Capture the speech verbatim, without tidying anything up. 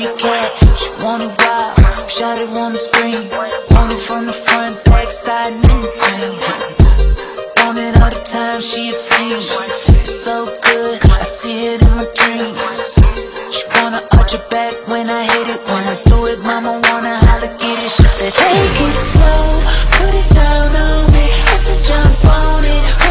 you cat. She want it wild, shot it on the screen. Want it from the front, back, side, and in between. Want it all the time, she a fiend. It's so good, I see it in my dreams. She wanna arch her back when I hit it. When I do it, mama wanna holla, get it. She said, take it slow, put it down on me. I said, jump on it.